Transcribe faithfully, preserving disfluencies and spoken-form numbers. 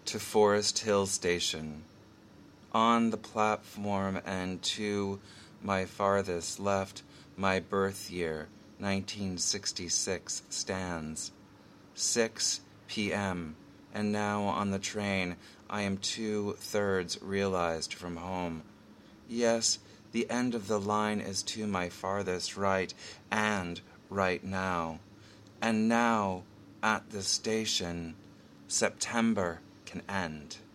to Forest Hill Station. On the platform and to my farthest left, my birth year, nineteen sixty-six, stands. six p.m., and now on the train I am two-thirds realized from home. Yes, the end of the line is to my farthest right, and right now. And now, at the station, September can end.